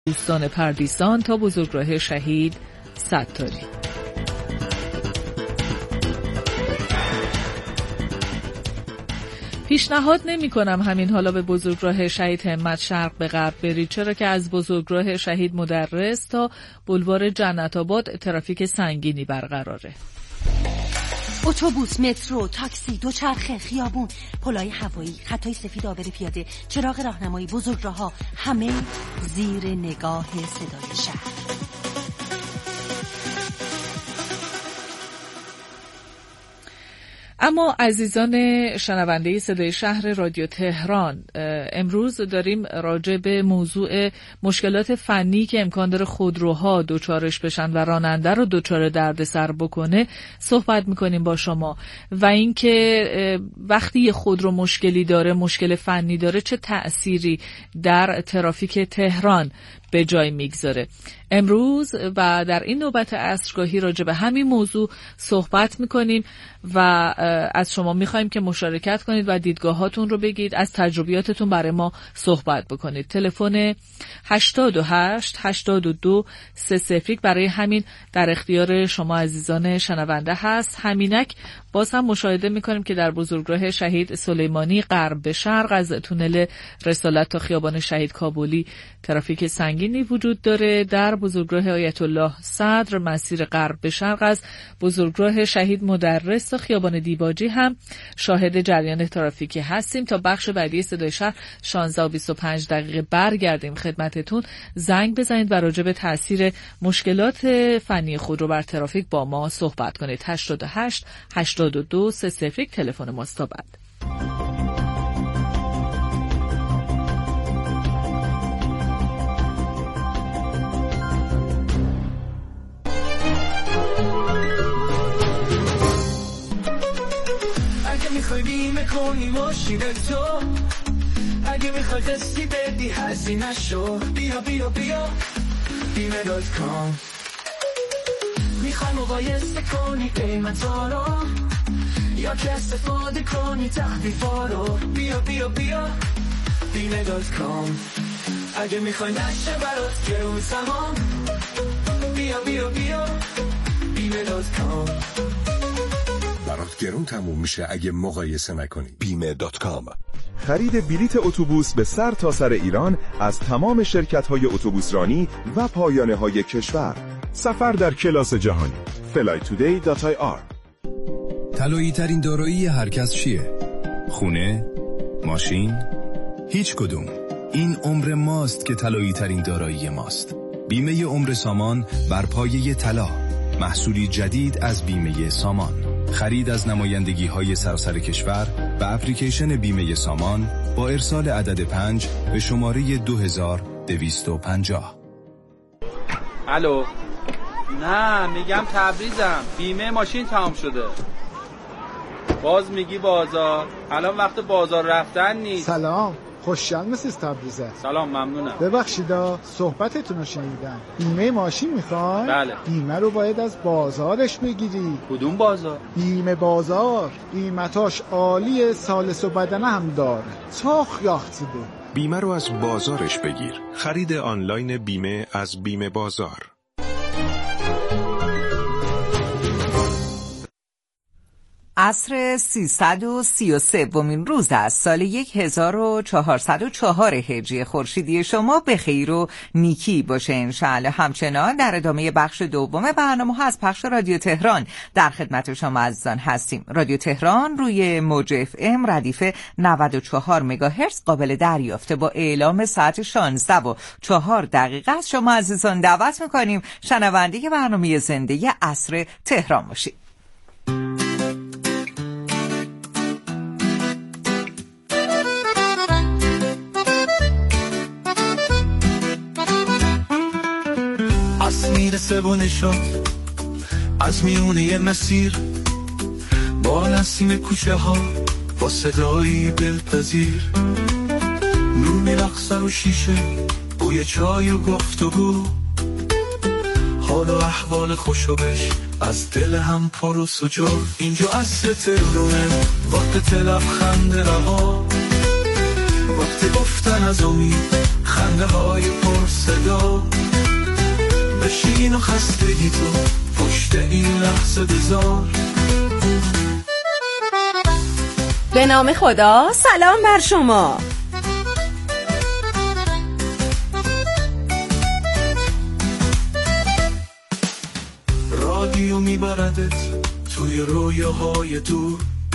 دوستان پردیسان تا بزرگراه شهید ستاری. پیشنهاد نمی کنم همین حالا به بزرگراه شهید همت شرق به غرب برید، چرا که از بزرگراه شهید مدرس تا بولوار جنت آباد ترافیک سنگینی برقراره. اتوبوس، مترو، تاکسی، دوچرخه، خیابون، پلهای هوایی، خطای سفید عابر پیاده، چراغ راهنمایی، بزرگراه‌ها، همه زیر نگاه صدای شهر. اما عزیزان شنونده صدای شهر رادیو تهران، امروز داریم راجع به موضوع مشکلات فنی که امکان داره خودروها دوچارش بشن و راننده رو دوچار دردسر بکنه صحبت میکنیم با شما، و اینکه وقتی یه خودرو مشکلی داره، مشکل فنی داره، چه تأثیری در ترافیک تهران به جای میگذاره. امروز و در این نوبت عصرگاهی راجع به همین موضوع صحبت میکنیم و از شما میخوایم که مشارکت کنید و دیدگاهاتون رو بگید، از تجربیاتتون برای ما صحبت بکنید. تلفن 88 82 30 برای همین در اختیار شما عزیزان شنونده هست. همینک باز هم مشاهده میکنیم که در بزرگراه شهید سلیمانی غرب به شرق از تونل رسالت تا خیابان شهید کابلی ترافیک سنگینی وجود داره. در بزرگراه آیت الله صدر مسیر غرب به شرق از بزرگراه شهید مدرس تا خیابان دیباجی هم شاهد جریان ترافیکی هستیم. تا بخش بعدی صدای شهر 16:25 برگردیم خدمتتون. زنگ بزنید و راجع به تاثیر مشکلات فنی خودرو بر ترافیک با ما صحبت کنید. 88 82 30 تلفن ماست تا بعد. میخوای بیمه کنی ماشین تو، اگه میخوای قسطی بدی هزینه شو، بیا بیا بیا بیمه.com. میخوای مقایسه کنی قیمتا رو، یا که استفاده کنی تخفیفا رو، بیا بیا بیا بیمه.com. اگه میخوای نشه برات گرون تمام، بیا بیا بیا بیمه.com. برات گرون تموم میشه اگه مقایسه نکنی. بیمه.com. خرید بلیت اتوبوس به سر تا سر ایران از تمام شرکت‌های اتوبوسرانی و پایانه‌های کشور. سفر در کلاس جهانی. flytoday.ir. طلایی ترین دارایی هر کس چیه؟ خونه؟ ماشین؟ هیچ کدوم. این عمر ماست که طلایی ترین دارایی ماست. بیمه عمر سامان بر پایه طلا، محصولی جدید از بیمه سامان. خرید از نمایندگی‌های سراسر کشور به اپلیکیشن بیمه سامان با ارسال عدد 5 به شماره 2250. الو، نه میگم تبریزم، بیمه ماشین تمام شده. باز میگی بازار، الان وقت بازار رفتن نیست. سلام، خوشحال مسیز تبریزه. سلام، ممنونم. ببخشیدا صحبتتون رو شنیدم. بیمه ماشین میخوای؟ بله. بیمه رو باید از بازارش بگیری. کدوم بازار؟ بیمه بازار، قیمتاش عالیه، سالس و بدنه هم داره، چاخ یاخته. بیمه رو از بازارش بگیر. خرید آنلاین بیمه از بیمه بازار. عصر 333 روز از سال 1404 هجری خورشیدی شما به خیر و نیکی باشه انشاءالله. همچنان در ادامه بخش دوم برنامه ها از پخش رادیو تهران در خدمت شما عزیزان هستیم. رادیو تهران روی موج FM ردیف 94 مگاهرتز قابل دریافته. با اعلام ساعت 16:04 از شما عزیزان دعوت میکنیم شنونده برنامه زنده عصر تهران باشید. میرسه و نشاد از میونه یه مسیر، با نسیم کوچه ها، با صدایی دلپذیر، نور میرقصه و شیشه، بوی چای و گفتگو، حال و احوال خوشو بش از دل هم پر و سجور. اینجا عصر تهرونه، وقت لبخند رها، وقت وقت گفتن از امید، خنده های پر صدا. بشین و خستگی تو پشت این لحظه بذار. به نام خدا، سلام بر شما. رادیو میبردت توی رویاهای دور،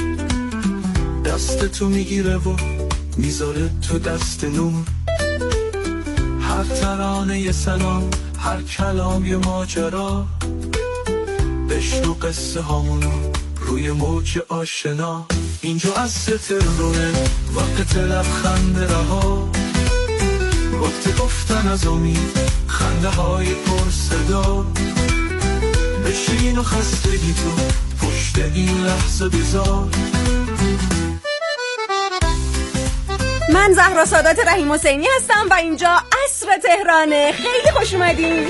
دست تو میگیره و میذاره تو دست نور. هر ترانه یه سلام، هر کلام یه ماجرا. بشنو قصه هامونو روی موج آشنا. اینجا از ترونه وقت لبخند رها، وقت گفتن از امید، خنده های پر صدا. بشین و خستگی تو پشت این لحظه بذار. من زهرا سادات رحیم حسینی هستم و اینجا عصر تهرانه. خیلی خوش اومدین.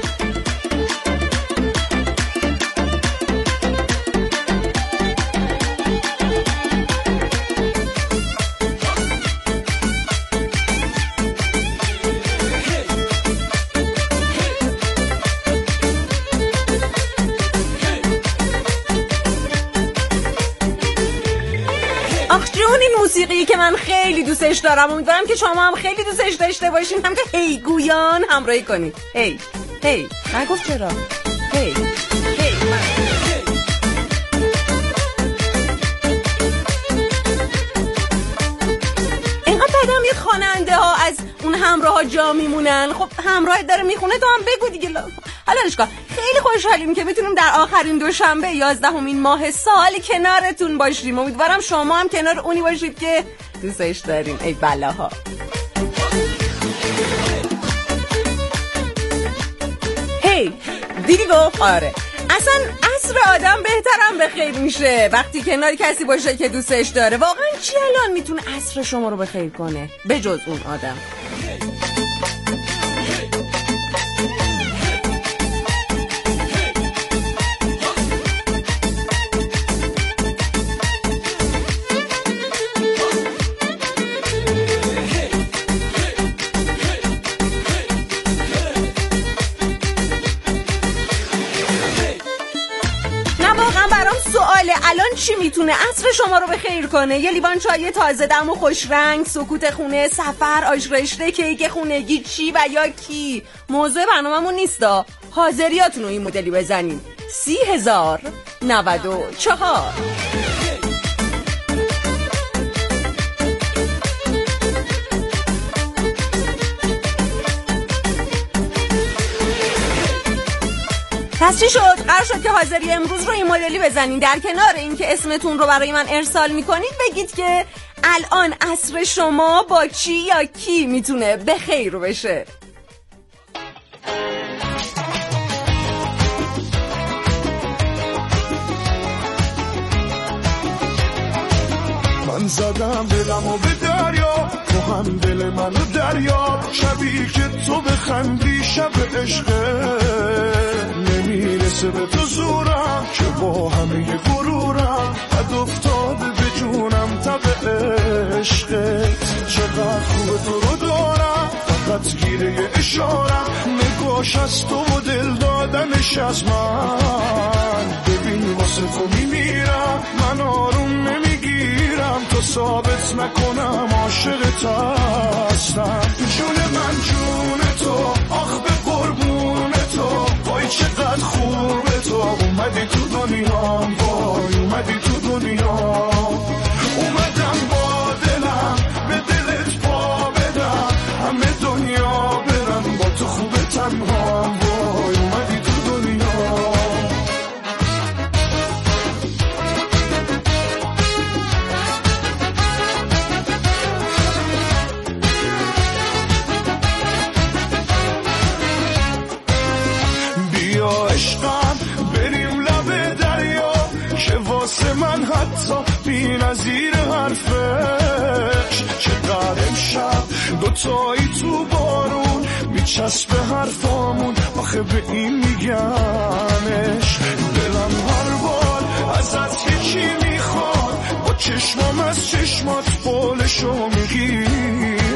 این موسیقی که من خیلی دوستش دارم، امیدوارم که شما هم خیلی دوستش داشته باشین، هم که هی گویان همراهی کنید. هی هی نگفت چرا؟ هی هی اینقدر بدم میاد خواننده ها از اون همراه ها جا میمونن. خب همراه داره میخونه تو هم بگو دیگه. حالا اشکال خیلی خوشحالیم که بتونیم در آخرین دوشنبه 11مین ماه سال کنارتون باشیم. امیدوارم شما هم کنار اونی باشید که دوستش دارین. ای بلاها. هی دیدی گفت آره، اصلا عصر آدم بهترم به خیر میشه وقتی کنار کسی باشه که دوستش داره. واقعا چی الان میتونه عصر شما رو به خیر کنه به جز اون آدم؟ الان چی میتونه عصر شما رو به خیر کنه؟ یه لیوان چای تازه دم و خوش رنگ، سکوت خونه، سفر، آش رشته، کیک خونگی، چی و یا کی؟ موضوع برنامه‌مون نیستا. حاضریاتون رو این مدلی بزنین. 30,094. پس چی شد؟ قرار شد که حاضری امروز رو این مدلی بزنین. در کنار این که اسمتون رو برای من ارسال میکنید بگید که الان عصر شما با چی یا کی میتونه به خیر رو بشه. من زدم دلم و به دریا، تو هم دل منو دریا. شبی که تو بخندی شب عشقه، نمیرسه به تو زورم که با همه غرورم بد افتاده به جونم تب عشقت. چقدر خوب تو رو دارم، فقط گیره اشارم، نگاش از تو و دل دادنش از من. ببین واسه تو میمیرم، من آروم نمیگیرم تو ثابت نکنم عاشقت هستم. جون من جون تو، آخ به قربون تو، وای چقدر خوبه تو. اومدی تو دنیا، وای اومدی تو دنیا. اومدم با دلم به دلت پا بدم، همه دنیا برم با تو خوبه تنها. وای اومدی تو دنیا. بیا عشقم بریم لب دریا، که واسه من حتی بی نظیر حرفش. چقدر امشب دوتایی تو بارون میچسبه حرفامون، آخه به این میگمش. دلم هر بار ازت یکی میخواد، با چشمام از چشمات بولشو میگیره.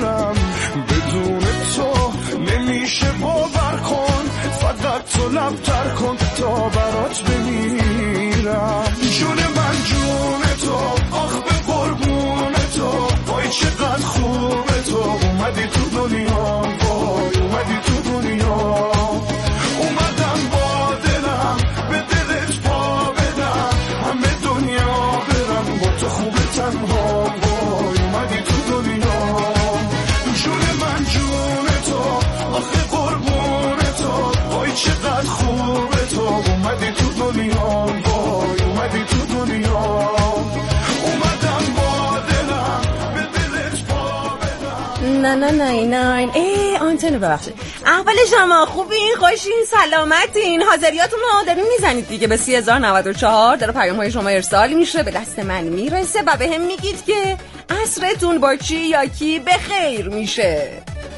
نمیشه باور کن، فقط تو لبتر کن تا برات بمیرم. جون من جون تو، آخ به قربون تو، وای چقدر خوبه تو، اومدی تو دنیا، وای اومدی تو دنیا. اومدم با دلم به دلت پا بدم، همه دنیا برم با تو خوبه تنها، وای اومدی تو دنیا. جون من جون تو، آخه قربون تو، وای چقدر خوبه تو، اومدی تو دنیا، وای اومدی تو دنیا. اومدم با دلم به دلت پا بدم. نه ای آنتن ببخشید. احوال شما خوبین؟ خوشین؟ سلامتین؟ حاضریاتون رو دارین میزنید دیگه به 3094 داره پیام های شما ارسال میشه، به دست من میرسه و به هم میگید که عصرتون با چی یا کی به خیر میشه.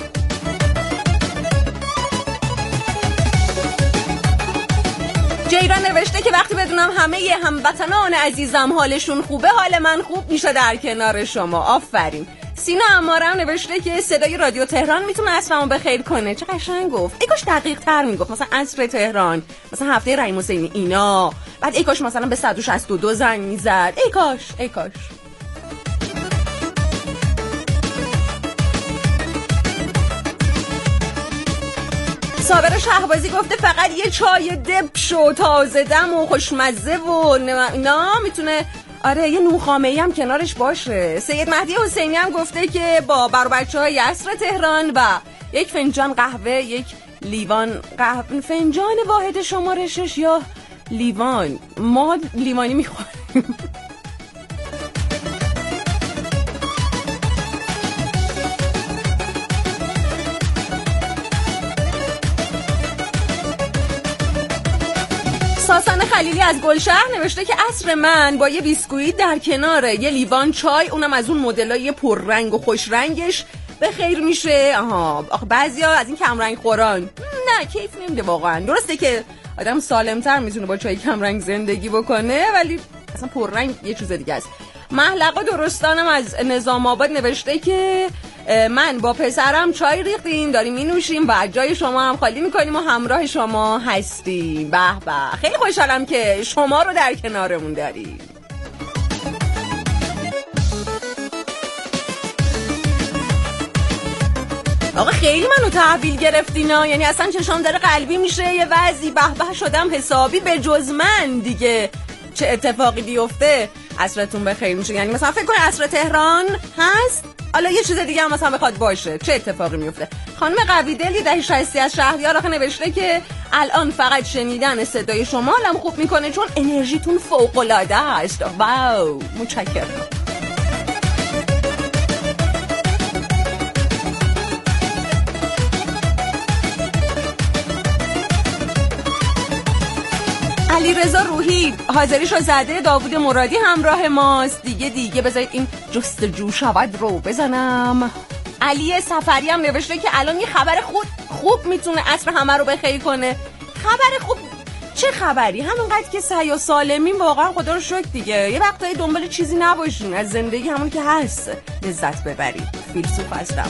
جیران نوشته که وقتی بدونم همه هموطنان عزیزم حالشون خوبه، حال من خوب میشه در کنار شما. آفرین. سینا امارم نوشته که صدای رادیو تهران میتونه عصرمو بخیر کنه. چه قشنگ گفت. ای کاش دقیق تر میگفت، مثلا عصر تهران، مثلا هفته رحیم حسینی اینا، بعد ای کاش مثلا به 162 زنگ میزد. ای کاش. صابر شهبازی گفته فقط یه چای دبش و تازه دم و خوشمزه و اینا میتونه، آره یه نونخامه‌ای هم کنارش باشه. سید مهدی حسینی هم گفته که با بر بچه‌های عصر تهران و یک فنجان قهوه، یک لیوان قهوه، فنجان واحد شمارشش یا لیوان، ما لیوانی میخوریم. ساسان خلیلی از گلشهر نوشته که عصر من با یه بیسکویت در کنار یه لیوان چای، اونم از اون مدلای پررنگ و خوش رنگش به خیر میشه. آخه بعضیا از این کم رنگ خوران نه کیف نمیده واقعا. درسته که آدم سالمتر میتونه با چای کم رنگ زندگی بکنه، ولی اصلا پررنگ یه چیز دیگه است. محلقه درستانم از نظام آباد نوشته که من با پسرم چای ریختیم داریم مینوشیم و جای شما هم خالی میکنیم و همراه شما هستیم. به به، خیلی خوشحالم که شما رو در کنارمون داریم. آقا خیلی منو تحویل گرفتینا، یعنی اصلا چشام داره قلبی میشه، یه وضعی به به شدم حسابی. به جز من دیگه چه اتفاقی بیفته عصرتون بخیر میشه. یعنی مثلا فکر کن عصر تهران هست، حالا یه چیز دیگه هم مثلا بخواد باشه، چه اتفاقی میفته؟ خانم قویدلی ده 60 از شهریار آخه نوشته که الان فقط شنیدن صدای شما حالم خوب میکنه چون انرژیتون فوق العاده است. واو، متشکرم. علیرضا روحی حاضریشو زده، داوود مرادی همراه ماست. دیگه بذارید این جستجو شود رو بزنم. علی سفری هم نوشته که الان یه خبر خوب میتونه عصر همه رو بخیر کنه. خبر خوب چه خبری؟ همونقدر که صحیح و سالمین، واقعا خدا رو شکر دیگه. یه وقتایی دنبال چیزی نباشین، از زندگی همون که هست لذت ببرید. فیلسوف هستم.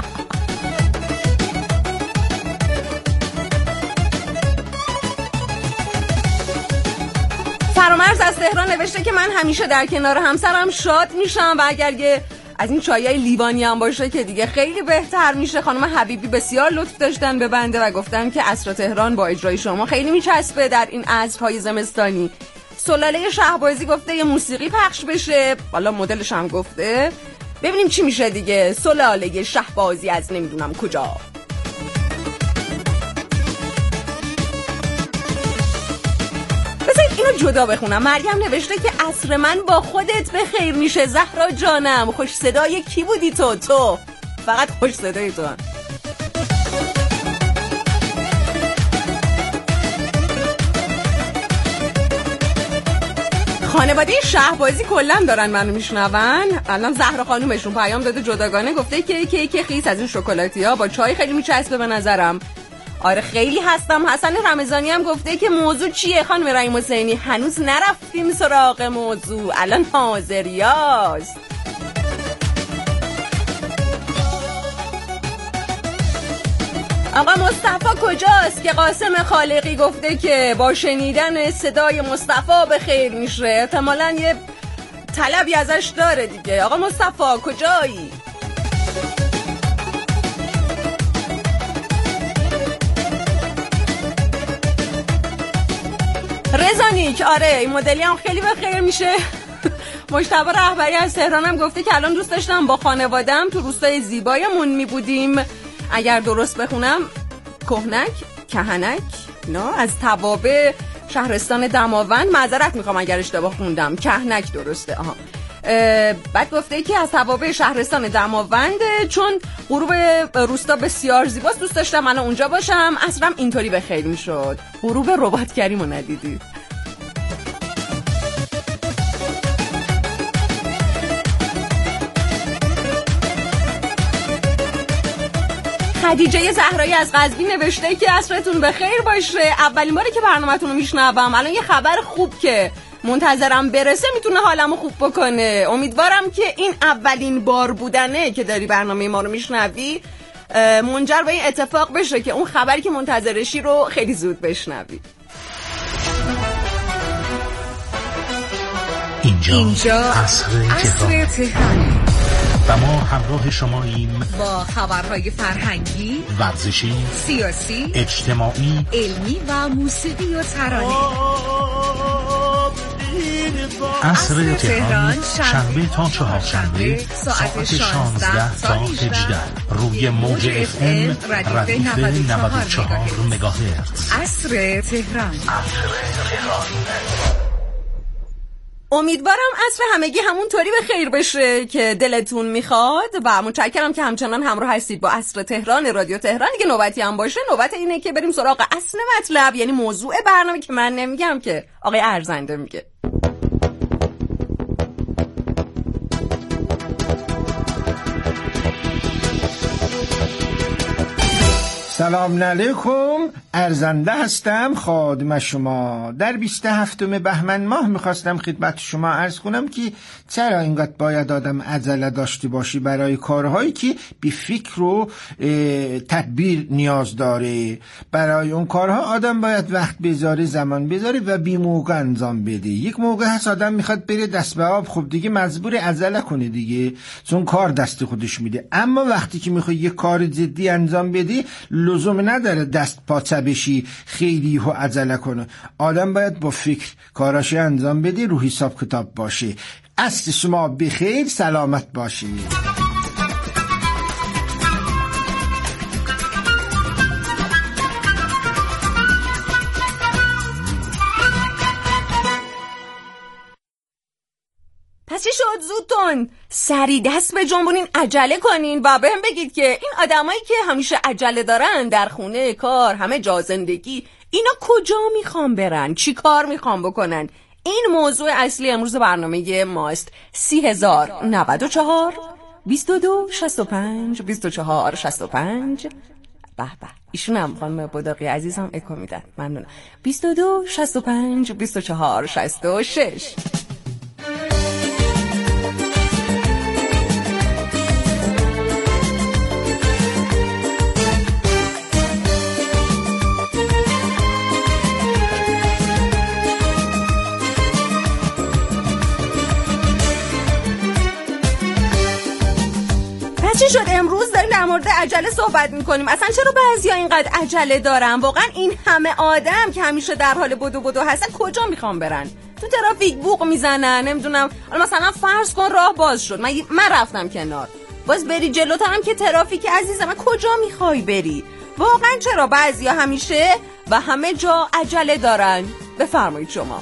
فرامرز از تهران نوشته که من همیشه در کنار همسرم شاد میشم و اگر یه از این چایای لیوانی هم باشه که دیگه خیلی بهتر میشه. خانم حبیبی بسیار لطف داشتن به بنده و گفتن که عصر تهران با اجرای شما خیلی میچسبه در این عصرهای زمستانی. سلاله شهبازی گفته یه موسیقی پخش بشه، حالا مدلش هم گفته، ببینیم چی میشه دیگه. سلاله شهبازی از نمیدونم کجا. اینو جدا بخونم. مریم نوشته که عصر من با خودت به خیر میشه. زهرا جانم، خوش صدای کی بودی تو فقط خوش صدای تو. خانواده شهبازی کلا دارن منو میشنون. الان زهرا خانومشون پیام داده جداگانه، گفته که کیک خیس از این شکلاتی‌ها با چای خیلی میچسبه به نظرم. آره خیلی هستم. حسن رمضانی هم گفته که موضوع چیه خانم رحیم حسینی؟ هنوز نرفتیم سراغ موضوع، الان حاضریاست. آقا مصطفی کجاست که قاسم خالقی گفته که با شنیدن صدای مصطفی به خیر میشه؟ احتمالاً یه طلبی ازش داره دیگه. آقا مصطفی کجایی؟ رزانیک آره این مدلی هم خیلی به خیر میشه. مجتبی رهبری از تهران هم گفته که الان دوست داشتم با خانوادم تو روستای زیبایمون میبودیم، اگر درست بخونم کهنک از توابع شهرستان دماوند، معذرت میخوام اگر اشتباه خوندم، کهنک درسته. بعد گفته که از توابع شهرستان دماوند چون غروب روستا بسیار زیباست دوست داشتم من اونجا باشم، عصرم اینطوری به خیر میشد. غروب ربات کریمو ندیدی؟ خدیجه زهرایی از قزوین نوشته که عصرتون بخیر باشه. اولین باره که برنامه‌تون رو میشنوم، الان یه خبر خوب که منتظرم برسه میتونه حالمو خوب بکنه. امیدوارم که این اولین بار بودنه که داری برنامه ما رو میشنوی منجر به این اتفاق بشه که اون خبری که منتظرشی رو خیلی زود بشنوی. اینجا عصر تهران و ما همراه شماییم با خبرهای فرهنگی، ورزشی، سیاسی، اجتماعی، علمی و موسیقی و ترانه. عصر تهران شنبه تا چهارشنبه ساعت 16 تا 18 روی موج FM ردیف 94 مگاهرتز. عصر تهران. امیدوارم عصر همگی همونطوری به خیر بشه که دلتون میخواد و متشکرم که همچنان همراه هستید با عصر تهران رادیو تهران. دیگه نوبتی هم باشه، نوبت اینه که بریم سراغ اصل مطلب، یعنی موضوع برنامه که من نمیگم که آقای ارزنده میگه. سلام علیکم، ارزنده هستم خادم شما. در 27 بهمن ماه میخواستم خدمت شما عرض کنم که چرا اینقدر باید آدم عجله داشته باشی برای کارهایی که بی فکر و تدبیر نیاز داره. برای اون کارها آدم باید وقت بذاره، زمان بذاره و بی موقع انجام بده. یک موقع هست آدم میخواد بره دست به آب، خب دیگه مجبور عجله کنه دیگه، چون کار دست خودش میده. اما وقتی که میخوای یک کار جدی انجام بدی لزوم نداره دست پاچه بشی خیلی و عجله کنه. آدم باید با فکر کاراشو انجام بده، رو حساب کتاب باشه. عصر شما بخیر، سلامت باشید. پسی شد زودتون سری دست به جنبونین، عجله کنین و بهم بگید که این آدمایی که همیشه عجله دارن در خونه، کار، همه جا زندگی، اینا کجا میخوان برن؟ چی کار میخوان بکنن؟ این موضوع اصلی امروز برنامه ماست. 3094 22 65 24 65. به به، ایشون هم خانم بوداقی عزیزم اکو میدن، ممنونم. 22 65 24 66. چی شد امروز داریم در مورد عجله صحبت میکنیم؟ اصلا چرا بعضیا اینقدر عجله دارن؟ واقعا این همه آدم که همیشه در حال بدو هستن کجا میخوان برن؟ تو ترافیک بوق میزنن، نمیدونم، مثلا فرض کن راه باز شد، من رفتم کنار، باز بری جلوترم که ترافیک عزیزم، من کجا میخوای بری؟ واقعا چرا بعضیا همیشه و همه جا عجله دارن؟ بفرمایید شما.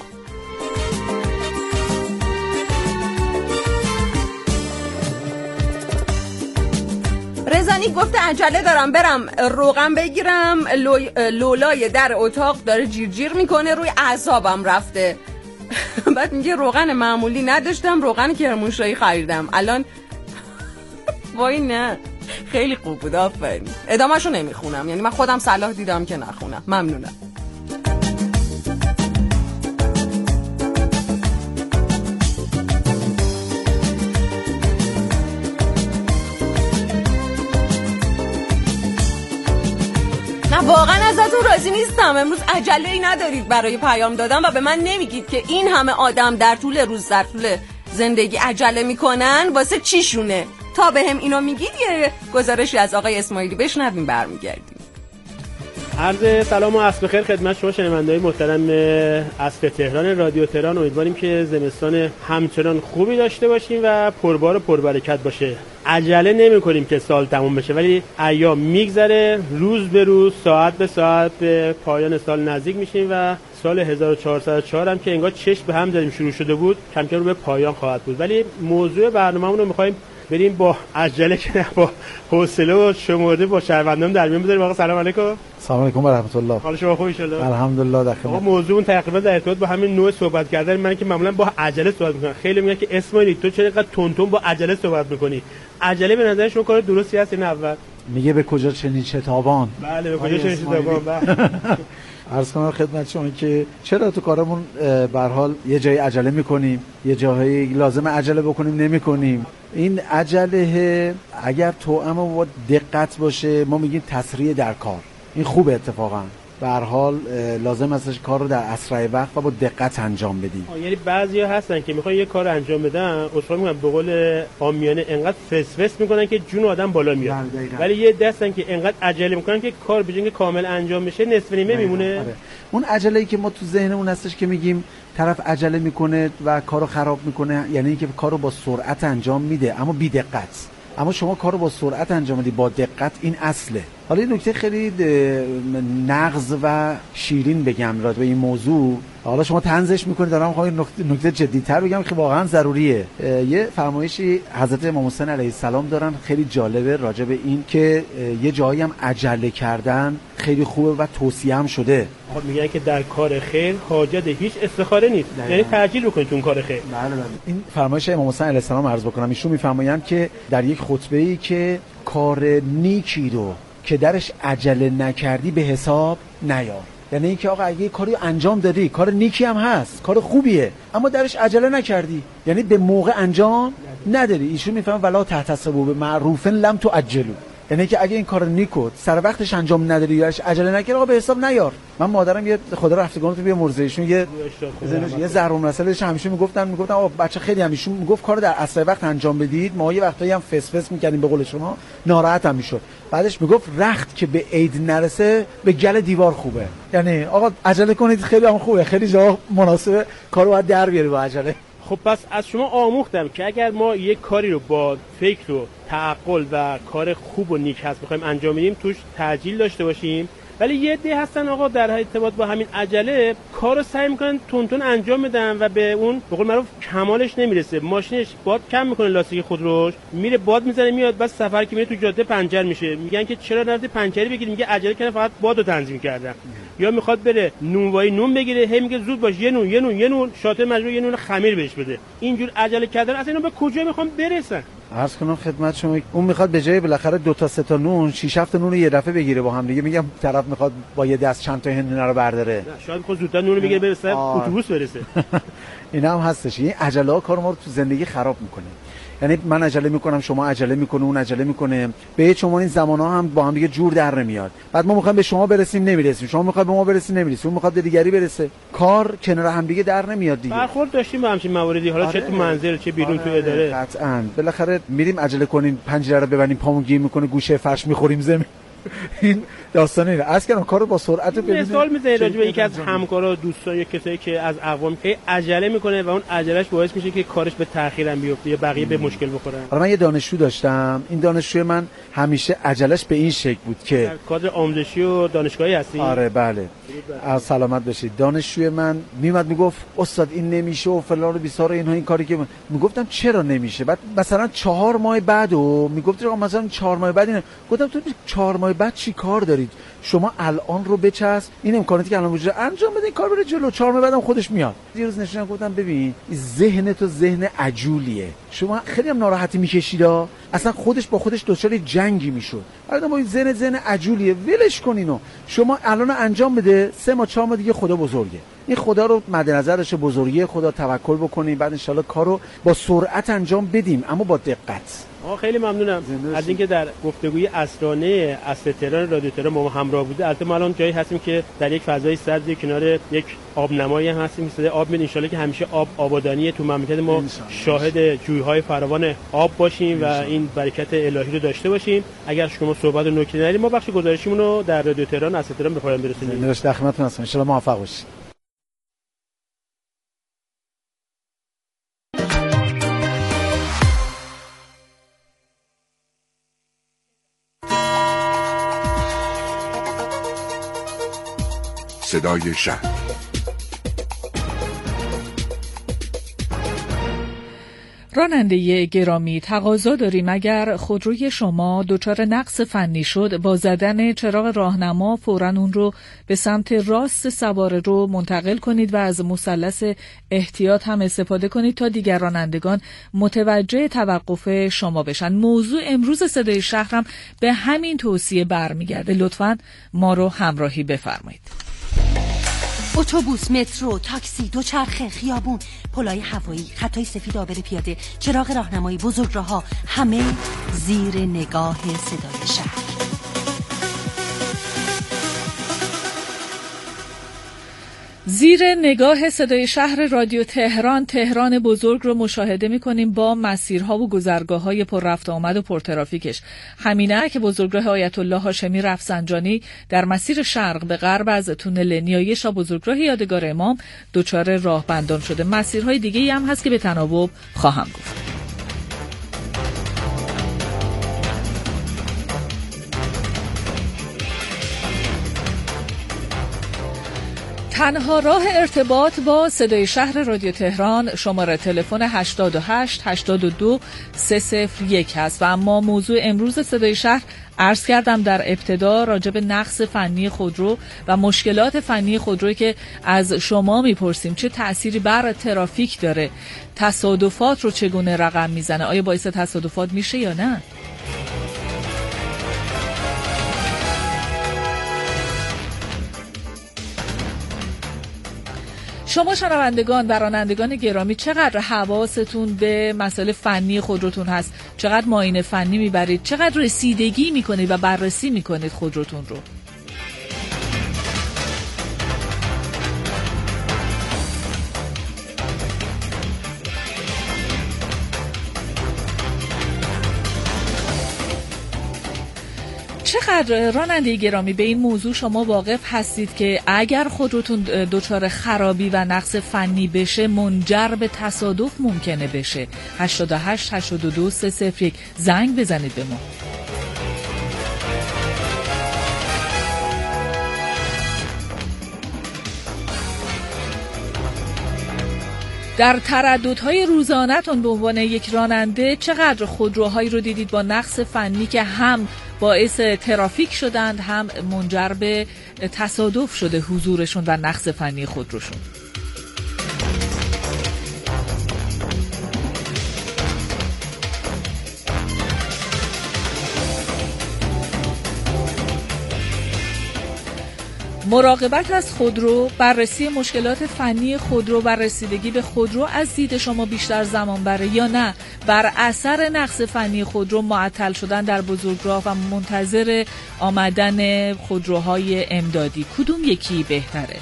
رزانی گفته عجله دارم برم روغن بگیرم، لولای در اتاق داره جیر میکنه، روی اعصابم رفته. بعد میگه روغن معمولی نداشتم، روغن کرمانشاهی خریدم الان. وای نه، خیلی خوب بود، آفرین. ادامه‌شو نمیخونم، یعنی من خودم صلاح دیدم که نخونم. ممنونم. نه واقعا ازتون راضی نیستم. امروز عجله‌ای ندارید برای پیام دادن و به من نمیگید که این همه آدم در طول روز در طول زندگی عجله میکنن واسه چیشونه. تا بهم اینو میگید یه گزارشی از آقای اسماعیلی بشنویم برمیگردیم. عرض سلام و عصر بخیر خدمت شما شنونده‌های محترم عصر تهران رادیو تهران. امیدواریم که زمستان همچنان خوبی داشته باشیم و پربار و پربرکت باشه. عجله نمی‌کنیم که سال تموم بشه، ولی ایام میگذره، روز به روز ساعت به ساعت به پایان سال نزدیک میشیم و سال 1404 هم که انگار چشم به هم زدیم شروع شده بود کم کم رو به پایان خواهد بود. ولی موضوع برنامه‌مون رو می‌خوایم بریم با عجله که نه با حوصله و شمرده با شهروندان در میون بذاریم. آقا سلام علیکم. سلام علیکم و رحمت الله. حال شما خوب ان شاء الله؟ الحمدلله در خدمت. آقا موضوعمون تقریبا در ارتباط با همین نوع صحبت کردن من که معمولا با عجله صحبت می‌کنم. خیلی میگن که اسماعیلی تو چرا اینقدر تون با عجله صحبت می‌کنی؟ عجله به نظر شما کار درستی هست یا اول؟ میگه به کجا چنین شتابان. بله به کجا چنین شتابان. عرض کنم خدمت شما که چرا تو کارمون به هر حال یه جایی عجله می‌کنیم، یه جایی لازم عجله بکنیم نمی‌کنیم. این عجله اگر توأم با دقت باشه ما میگیم تسریع در کار. این خوبه اتفاقا. به هر حال لازم است کار رو در اسرع وقت و با دقت انجام بدیم. یعنی بعضیا هستن که میخوان یه کار انجام بدن، اصلا میگن به قول عامیانه انقدر فسفس میکنن که جون آدم بالا میاد. ولی یه دستن که انقدر عجله میکنن که کار به جای اینکه کامل انجام بشه نصف نیمه میمونه. اون عجله‌ای که ما تو ذهنمون هستش که میگیم طرف عجله میکنه و کارو خراب میکنه، یعنی اینکه کارو با سرعت انجام میده اما بی دقت. اما شما کارو با سرعت انجام بدی با دقت، این اصله. حالا این نکته خیلی نغز و شیرین بگم راجع به این موضوع. حالا شما طنزش میکنید، دارم میخوام نکته جدی‌تر بگم که واقعا ضروریه. یه فرمایشی حضرت امام حسین علیه السلام دارن خیلی جالبه راجع به این که یه جایی هم عجله کردن خیلی خوبه و توصیه هم شده. میگن که در کار خیر حاجت هیچ استخاره نیست، یعنی تعجیل بکنید تو کار خیر. بله. این فرمایش امام حسین علیه السلام عرض بکنم. ایشون میفرمایند که در یک خطبه‌ای که کار نیکی رو که درش عجله نکردی به حساب نیار. یعنی اینکه آقا اگه کاری انجام دادی، کار نیکی هم هست، کار خوبیه، اما درش عجله نکردی، یعنی به موقع انجام نداری. ایشون میفهمه ولا تحتسبوا بمعروف لم تعجلوا، یعنی که اگه این کار نیکو سر وقتش انجام نداری یا عجله نکردی آقا به حساب نیار. من مادرم یه خدا رفتگان تو بیا مرزایشون یه ضرب المثلش همیشه میگفتن آقا بچه خیلی همیشه میگفت کارو در اسرع وقت انجام بدید. ما یه وقتایی هم فسفس میکردیم به قول شما، ناراحت هم میشد. بعدش میگفت رخت که به عید نرسه به گل دیوار خوبه. یعنی آقا عجله کنید خیلی هم خوبه، خیلی جا مناسبه کارو باید در بیاری با عجله. خب پس از شما آموختم که اگر ما یک کاری رو با فکر و تعقل و کار خوب و نیک هست بخوایم انجام بدیم توش تعجیل داشته باشیم. ولی یه عده هستن آقا در ارتباط با همین عجله کارو سعی میکنن تون انجام بدن و به اون به قول معروف کمالش نمیرسه. ماشینش باد کم میکنه، لاستیک خودروش میره باد میزنه میاد، بعد سفر که میره تو جاده پنچر میشه. میگن که چرا نرفتی پنچری بگیری؟ میگه عجله کردم فقط بادو تنظیم کردم. یا میخواد بره نونوایی نون بگیره، هی میگه زود باش یه نون شاطر مجبور یه نون خمیر بهش بده. اینجور عجله کردن اصلا اینا به کجا میخوام برسن؟ عرض کنم خدمت شما اون میخواد به جای بالاخره 2 تا 3 تا نون 6 7 نون یه دفعه بگیره با هم دیگه. میگم طرف میخواد با یه دست چند تا هندونه رو برداره. نه شاید میخواد زودتر نون بگیره برسه اتوبوس برسه. اینا هم هستش. این عجله ها کار ما رو تو زندگی خراب میکنه. یعنی من عجله میکنم، شما عجله میکنه، اون عجله میکنه، به شما این زمانا هم با هم دیگه جور در نمیاد. بعد ما میخوایم به شما برسیم نمیرسیم، شما میخواید به ما برسیم نمیرسیم، اون میخواد به دیگری برسه، کار کنار هم دیگه در نمیاد دیگه. برخورد داشتیم با همین مواردی، حالا چه تو منزل چه بیرون تو اداره. قطعاً بالاخره میریم عجله کنیم، پنجره رو ببندیم، پامون گیر میکنه، گوشه فرش میخوریم زمین. این داستانه اینه. اصلا کارو با سرعت ببینید. مثال میزنه راجع به یکی از همکارا، دوستان یا کسایی که از اقوام که عجله میکنه و اون عجلهش باعث میشه که کارش به تأخیر هم بیفته یا بقیه به مشکل بخورن. حالا من یه دانشجو داشتم، این دانشجوی من همیشه عجلهش به این شکل بود که کادر آموزشی و دانشگاهی هستی؟ آره بله. از سلامت باشید. دانشجوی من میومد میگفت استاد این نمیشه و فلان و بیسار و اینها این کاری که میگفتم چرا نمیشه. بعد مثلا 4 ماه بعدو میگفت آقا مثلا 4 ماه بعد اینه. گفتم تو 4 ماه بعد چی کار دارید؟ شما الان رو بچسب، این امکاناتی که الان وجود انجام بده، کار بره جلو، 4 ماه بعدم خودش میاد. یه روز نشستم گفتم ببین ذهن تو ذهن عجولیه، شما خیلی هم ناراحتی میکشیدا، اصلا خودش با خودش دچار جنگی میشد. بعد با این ذهن عجولیه، ولش کن اینو، شما الان انجام بده، 3 ماه 4 ماه دیگه خدا بزرگه. این خدا رو مد نظر داشته، بزرگی خدا توکل بکنیم، بعد انشالله کارو با سرعت انجام بدیم اما با دقت. خیلی ممنونم از اینکه در گفتگوی عصرانه اصل تهران رادیو تهران ما همراه بوده. البته ما الان جایی هستیم که در یک فضای سرد کنار یک آبنمایی هم هستیم که آب میاد. ان شاءالله که همیشه آبادانی تو مملکت ما شاهد جویهای فراوان آب باشیم و این برکت الهی رو داشته باشیم. اگر شما صحبت و نکته دارید ما بخش گزارشیمون رو در رادیو تهران اصل تهران به پایان برسونیم. نوشته خدمتتون هستم. ان شاءالله موفق باشید. صدای شهر. راننده گرامی، تقاضا داریم اگر خودروی شما دچار نقص فنی شد با زدن چراغ راهنما فوراً اون رو به سمت راست سواره رو منتقل کنید و از مثلث احتیاط هم استفاده کنید تا دیگر رانندگان متوجه توقف شما بشن. موضوع امروز صدای شهرم به همین توصیه برمیگرده. لطفاً ما رو همراهی بفرمایید. اتوبوس، مترو، تاکسی، دوچرخه، خیابون، پلهای هوایی، خطای سفید عابر پیاده، چراغ راهنمایی، بزرگراه‌ها، همه زیر نگاه صدای شهر. زیر نگاه صدای شهر رادیو تهران، تهران بزرگ رو مشاهده می‌کنیم با مسیرها و گذرگاه‌های پر رفت آمد و پر ترافیکش. همینه که بزرگراه آیت الله هاشمی رفسنجانی در مسیر شرق به غرب از تونل نیایش تا بزرگراه یادگار امام دچار راهبندان شده. مسیرهای دیگه‌ای هم هست که به تناوب خواهم گفت. تنها راه ارتباط با صدای شهر رادیو تهران شماره تلفن 88 82 301 هست و اما موضوع امروز صدای شهر عرض کردم در ابتدا راجع به نقص فنی خودرو و مشکلات فنی خودرویی که از شما میپرسیم چه تأثیری بر ترافیک داره، تصادفات رو چگونه رقم میزنه، آیا باعث تصادفات میشه یا نه؟ شما شنوندگان و رانندگان گرامی چقدر حواستون به مسائل فنی خودروتون هست؟ چقدر معاینه فنی میبرید؟ چقدر رسیدگی میکنید و بررسی میکنید خودروتون رو؟ چقدر راننده گرامی به این موضوع شما واقف هستید که اگر خودروتون دچار خرابی و نقص فنی بشه منجر به تصادف ممکنه بشه؟ 88 82 301 زنگ بزنید به ما. در ترددهای روزانه‌تون به عنوان یک راننده چقدر خودروهایی رو دیدید با نقص فنی که هم باعث ترافیک شدند هم منجر به تصادف شده حضورشون و نقص فنی خودروشون؟ مراقبت از خودرو، بررسی مشکلات فنی خودرو و رسیدگی به خودرو از دید شما بیشتر زمان بره یا نه بر اثر نقص فنی خودرو معطل شدن در بزرگراه و منتظر آمدن خودروهای امدادی؟ کدوم یکی بهتره؟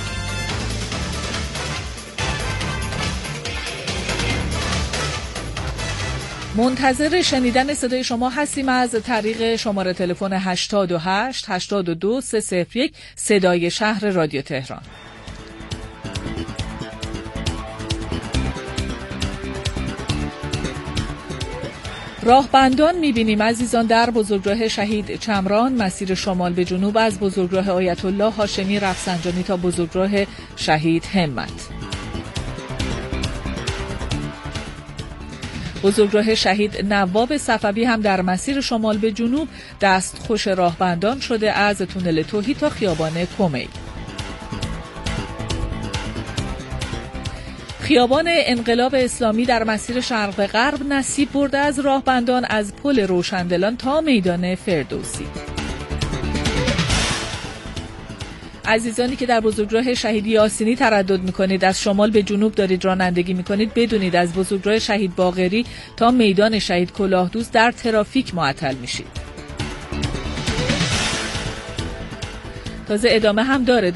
منتظر شنیدن صدای شما هستیم از طریق شماره تلفن 88 82 301 صدای شهر رادیو تهران. راهبندان می‌بینیم عزیزان در بزرگراه شهید چمران مسیر شمال به جنوب از بزرگراه آیت الله هاشمی رفسنجانی تا بزرگراه شهید همت. بزرگراه شهید نواب صفوی هم در مسیر شمال به جنوب دستخوش راهبندان شده از تونل توحید تا خیابان کمیل. خیابان انقلاب اسلامی در مسیر شرق به غرب نصیب برده از راهبندان از پل روشندلان تا میدان فردوسی. عزیزانی که در بزرگراه شهید یاسینی تردد میکنید، از شمال به جنوب دارید رانندگی میکنید، بدونید از بزرگراه شهید باقری تا میدان شهید کلاهدوست در ترافیک معطل میشید. تازه ادامه هم داره.